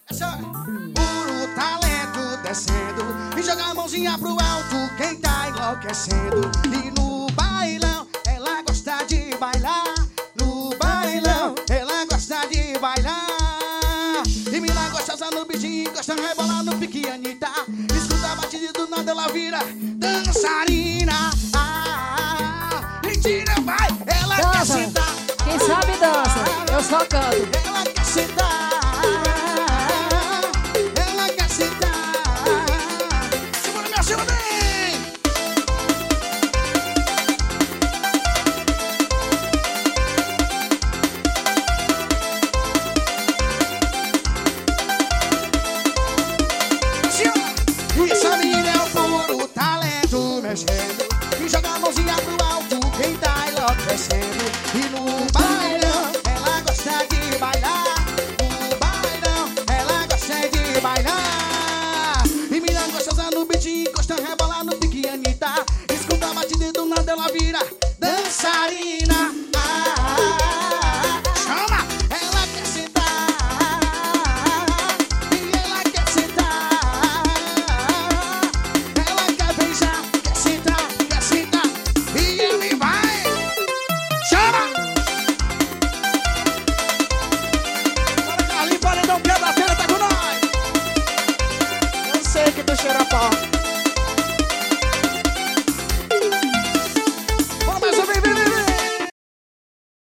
Puro talento descendo e joga a mãozinha pro alto quem tá enlouquecendo. E no bailão ela gosta de bailar. No bailão ela gosta de bailar. E mina gostosa no bichinho, gosta de rebolar no pique Anitta. Escuta a batida do nada ela vira dançarina. Mentira, vai, ela dança. quer sentar. Quem sabe dança, eu só canto. Ela quer sentar. Essa menina é o puro talento mexendo e joga a mãozinha pro alto quem tá enlouquecendo. E no bailão ela gosta de bailar. No bailão ela gosta de bailar. E menina gostosa no beat, gosta de rebolar no pique Anitta. Escuta a batida do nada ela vira dançarina. Chama! Ela quer sentar. E ela quer sentar. Ela quer beijar, quer sentar, quer sentar. E ele vai. Chama! Bora, Carlinhos, paredão, quebra a cena, tá com nós. Eu sei que tu cheira pau.